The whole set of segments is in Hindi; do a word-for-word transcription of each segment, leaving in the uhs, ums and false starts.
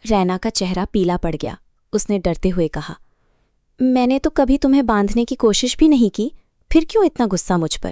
रैना का चेहरा पीला पड़ गया। उसने डरते हुए कहा, मैंने तो कभी तुम्हें बांधने की कोशिश भी नहीं की, फिर क्यों इतना गुस्सा मुझ पर?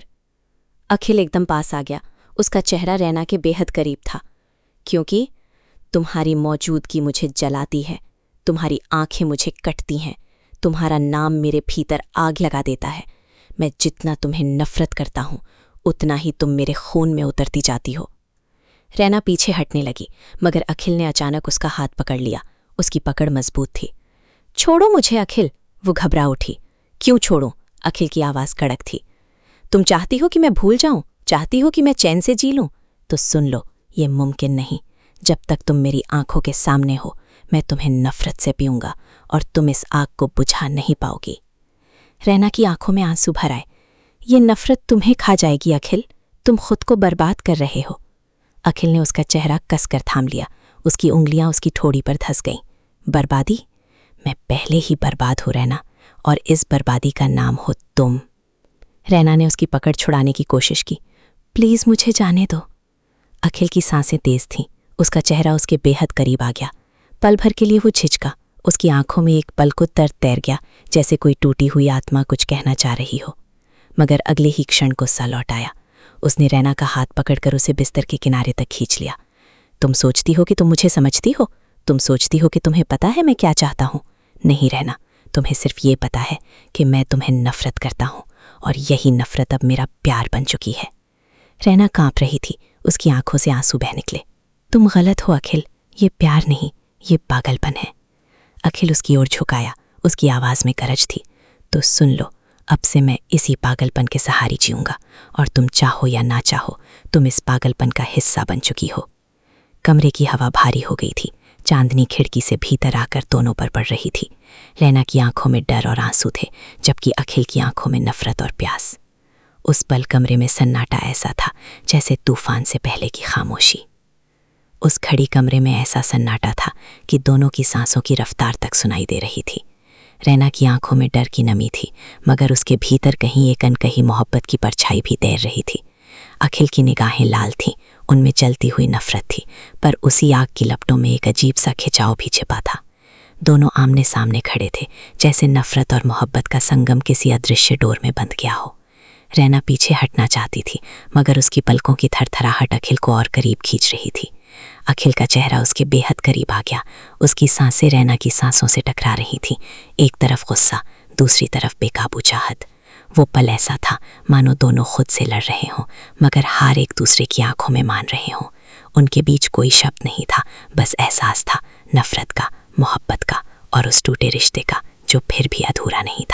अखिल एकदम पास आ गया। उसका चेहरा रैना के बेहद करीब था। क्योंकि तुम्हारी मौजूदगी मुझे जलाती है, तुम्हारी आंखें मुझे कटती हैं, तुम्हारा नाम मेरे भीतर आग लगा देता है। मैं जितना तुम्हें नफरत करता हूं, उतना ही तुम मेरे खून में उतरती जाती हो। रैना पीछे हटने लगी, मगर अखिल ने अचानक उसका हाथ पकड़ लिया। उसकी पकड़ मजबूत थी। छोड़ो मुझे अखिल, वो घबरा उठी। क्यों छोड़ूं? अखिल की आवाज़ कड़क थी। तुम चाहती हो कि मैं भूल जाऊं? चाहती हो कि मैं चैन से जी लूं? तो सुन लो, ये मुमकिन नहीं। जब तक तुम मेरी आंखों के सामने हो, मैं तुम्हें नफरत से पीऊंगा और तुम इस आग को बुझा नहीं पाओगी। रैना की आंखों में आंसू भर आए। ये नफरत तुम्हें खा जाएगी अखिल, तुम खुद को बर्बाद कर रहे हो। अखिल ने उसका चेहरा कसकर थाम लिया। उसकी उंगलियां उसकी ठोड़ी पर धंस गईं। बर्बादी? मैं पहले ही बर्बाद हो रैना, और इस बर्बादी का नाम हो तुम। रैना ने उसकी पकड़ छुड़ाने की कोशिश की। प्लीज़ मुझे जाने दो। अखिल की सांसें तेज थीं। उसका चेहरा उसके बेहद करीब आ गया। पल भर के लिए वो झिझका। उसकी आंखों में एक पल को दर्द तैर गया, जैसे कोई टूटी हुई आत्मा कुछ कहना चाह रही हो। मगर अगले ही क्षण गुस्सा लौट आया। उसने रैना का हाथ पकड़कर उसे बिस्तर के किनारे तक खींच लिया। तुम सोचती हो कि तुम मुझे समझती हो? तुम सोचती हो कि तुम्हें पता है मैं क्या चाहता हूँ? नहीं रैना, तुम्हें सिर्फ ये पता है कि मैं तुम्हें नफरत करता हूँ, और यही नफरत अब मेरा प्यार बन चुकी है। रैना कांप रही थी। उसकी आंखों से आंसू बह निकले। तुम गलत हो अखिल, ये प्यार नहीं, ये पागलपन है। अखिल उसकी ओर झुकाया। उसकी आवाज़ में गरज थी। तो सुन लो, अब से मैं इसी पागलपन के सहारे जीऊंगा, और तुम चाहो या ना चाहो, तुम इस पागलपन का हिस्सा बन चुकी हो। कमरे की हवा भारी हो गई थी। चांदनी खिड़की से भीतर आकर दोनों पर पड़ रही थी। रैना की आंखों में डर और आंसू थे, जबकि अखिल की आंखों में नफरत और प्यास। उस पल कमरे में सन्नाटा ऐसा था जैसे तूफान से पहले की खामोशी। उस खड़ी कमरे में ऐसा सन्नाटा था कि दोनों की सांसों की रफ्तार तक सुनाई दे रही थी। रैना की आंखों में डर की नमी थी, मगर उसके भीतर कहीं एक अनकही मोहब्बत की परछाई भी तैर रही थी। अखिल की निगाहें लाल थीं, उनमें जलती हुई नफरत थी, पर उसी आग की लपटों में एक अजीब सा खिंचाव भी छिपा था। दोनों आमने सामने खड़े थे, जैसे नफरत और मोहब्बत का संगम किसी अदृश्य डोर में बंध गया हो। रैना पीछे हटना चाहती थी, मगर उसकी पलकों की थरथराहट अखिल को और करीब खींच रही थी। अखिल का चेहरा उसके बेहद करीब आ गया। उसकी सांसें रैना की सांसों से टकरा रही थीं। एक तरफ गुस्सा, दूसरी तरफ बेकाबू चाहत। वो पल ऐसा था मानो दोनों खुद से लड़ रहे हों, मगर हार एक दूसरे की आंखों में मान रहे हों। उनके बीच कोई शब्द नहीं था, बस एहसास था, नफरत का, मोहब्बत का, और उस टूटे रिश्ते का जो फिर भी अधूरा नहीं